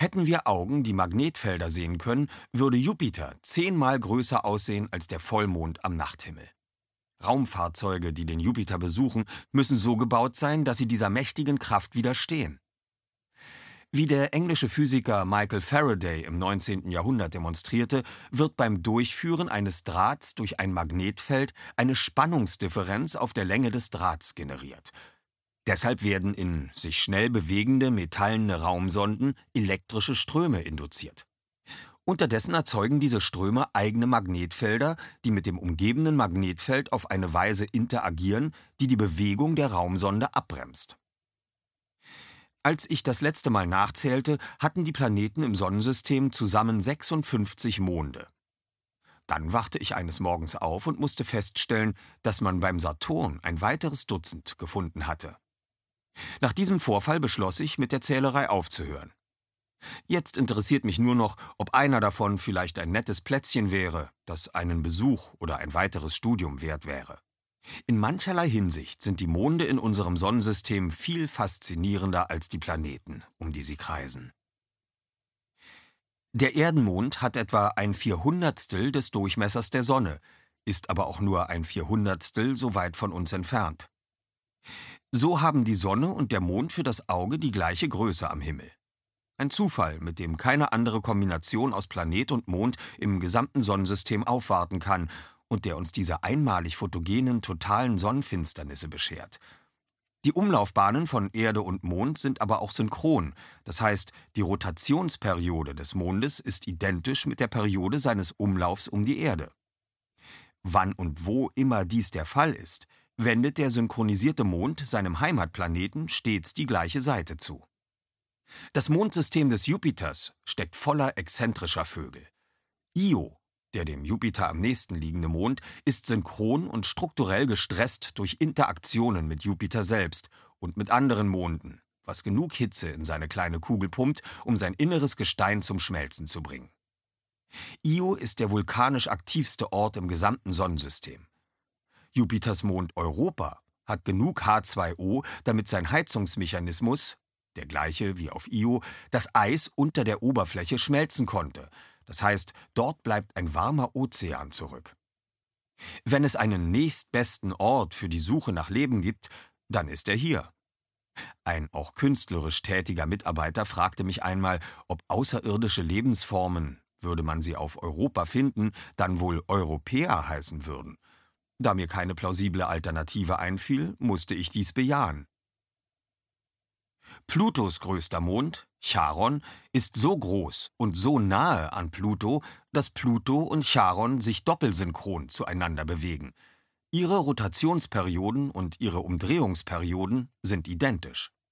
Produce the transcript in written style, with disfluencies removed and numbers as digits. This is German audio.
Hätten wir Augen, die Magnetfelder sehen können, würde Jupiter 10-mal größer aussehen als der Vollmond am Nachthimmel. Raumfahrzeuge, die den Jupiter besuchen, müssen so gebaut sein, dass sie dieser mächtigen Kraft widerstehen. Wie der englische Physiker Michael Faraday im 19. Jahrhundert demonstrierte, wird beim Durchführen eines Drahts durch ein Magnetfeld eine Spannungsdifferenz auf der Länge des Drahts generiert. Deshalb werden in sich schnell bewegende metallene Raumsonden elektrische Ströme induziert. Unterdessen erzeugen diese Ströme eigene Magnetfelder, die mit dem umgebenden Magnetfeld auf eine Weise interagieren, die die Bewegung der Raumsonde abbremst. Als ich das letzte Mal nachzählte, hatten die Planeten im Sonnensystem zusammen 56 Monde. Dann wachte ich eines Morgens auf und musste feststellen, dass man beim Saturn ein weiteres Dutzend gefunden hatte. Nach diesem Vorfall beschloss ich, mit der Zählerei aufzuhören. Jetzt interessiert mich nur noch, ob einer davon vielleicht ein nettes Plätzchen wäre, das einen Besuch oder ein weiteres Studium wert wäre. In mancherlei Hinsicht sind die Monde in unserem Sonnensystem viel faszinierender als die Planeten, um die sie kreisen. Der Erdenmond hat etwa ein Vierhundertstel des Durchmessers der Sonne, ist aber auch nur ein Vierhundertstel so weit von uns entfernt. So haben die Sonne und der Mond für das Auge die gleiche Größe am Himmel. Ein Zufall, mit dem keine andere Kombination aus Planet und Mond im gesamten Sonnensystem aufwarten kann und der uns diese einmalig fotogenen, totalen Sonnenfinsternisse beschert. Die Umlaufbahnen von Erde und Mond sind aber auch synchron, das heißt, die Rotationsperiode des Mondes ist identisch mit der Periode seines Umlaufs um die Erde. Wann und wo immer dies der Fall ist, wendet der synchronisierte Mond seinem Heimatplaneten stets die gleiche Seite zu. Das Mondsystem des Jupiters steckt voller exzentrischer Vögel. Io, der dem Jupiter am nächsten liegende Mond, ist synchron und strukturell gestresst durch Interaktionen mit Jupiter selbst und mit anderen Monden, was genug Hitze in seine kleine Kugel pumpt, um sein inneres Gestein zum Schmelzen zu bringen. Io ist der vulkanisch aktivste Ort im gesamten Sonnensystem. Jupiters Mond Europa hat genug H2O, damit sein Heizungsmechanismus, der gleiche wie auf Io, das Eis unter der Oberfläche schmelzen konnte. Das heißt, dort bleibt ein warmer Ozean zurück. Wenn es einen nächstbesten Ort für die Suche nach Leben gibt, dann ist er hier. Ein auch künstlerisch tätiger Mitarbeiter fragte mich einmal, ob außerirdische Lebensformen, würde man sie auf Europa finden, dann wohl Europäer heißen würden. Da mir keine plausible Alternative einfiel, musste ich dies bejahen. Plutos größter Mond, Charon, ist so groß und so nahe an Pluto, dass Pluto und Charon sich doppelsynchron zueinander bewegen. Ihre Rotationsperioden und ihre Umdrehungsperioden sind identisch.